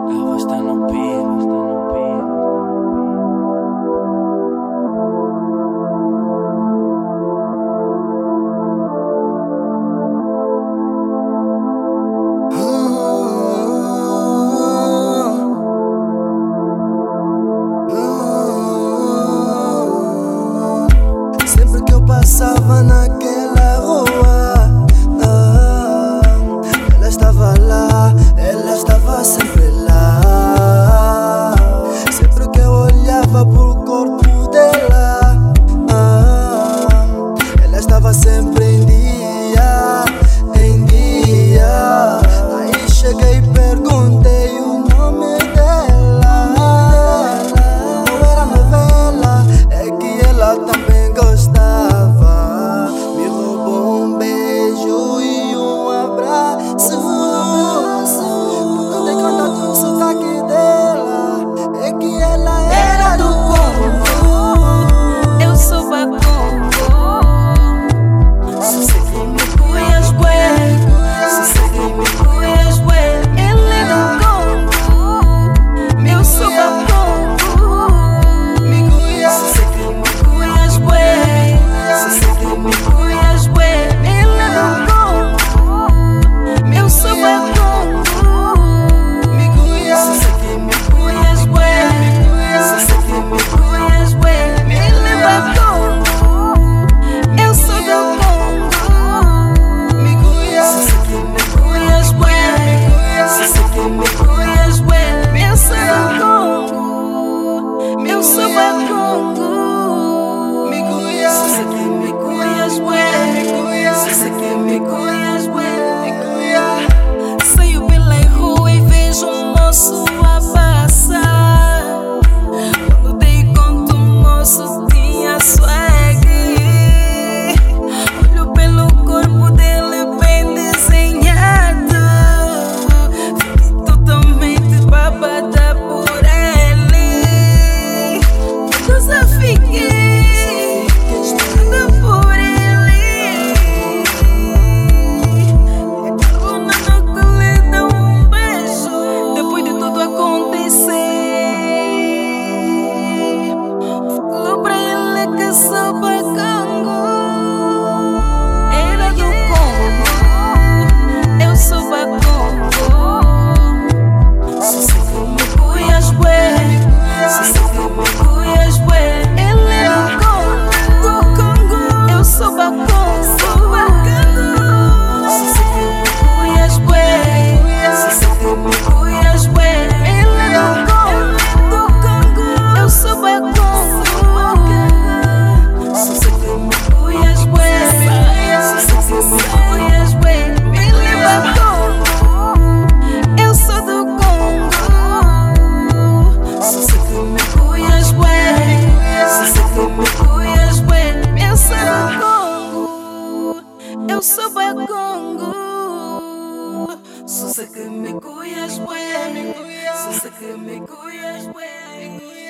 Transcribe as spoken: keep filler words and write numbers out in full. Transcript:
Ela está no pino, está no pino. Sempre que eu passava naquela rua, ah, ela estava lá, ela estava sempre lá. Sempre que eu olhava pro corpo dela, ah, ela estava sempre em dia, em dia. Aí cheguei e perguntei o nome dela. Não era novela, é que ela também gostava. Me roubou um beijo e um abraço. Por não ter contado o sotaque dela, é que ela era do Congo. Eu sou bacongo. Sossego e me cuias, bué. Sossego e me cuias, bué. Ele é do Congo. Eu sou bacongo. Me cuia, Sossego e me cuias, bué. Sossego e me cuias, bué. Ele é do Congo. Eu sou bacongo. me cuia, Sossego e me cuias, bué. Sossego e me cuias, bué. Ele é bacongo. Eu sou do Congo. me cuia, Sossego e me cuias, bué. Sossego e me cuias, bué. Eu sou do Congo. Eu sou bacongo. me cuia, Sossego e me cuias, bué. Sossego e me cuias, bué. me cuia. Saio pela rua e vejo um moço a passar. Quando dei conta, o moço tinha swag. Olho pelo corpo dele bem desenhado. Fiquei totalmente babada por ele. Eu só fiquei estada por ele. Carona no colo dá um beijo. Depois de tudo acontecer, falou pra ele que sou bacongo. Era do Congo. Eu sou bacongo. Sossego me cuias, bué. Sossego me cuias, bué. Ele é do Congo. Do Congo. Eu sou bacongo. Sossego me cuias, bué. Sossego me cuias, bué. Ele é do Congo. Do Congo. Eu sou bacongo. Sossego me cuias, bué. Sossego me cuias, bué. Ele é bacongo. Eu sou do Congo. Sossego me cuias, bué. Sossego me cuias, bué. Eu sou do Congo. Eu sou bacongo. Sossego me cuias, bué. Sossego me cuias, bué.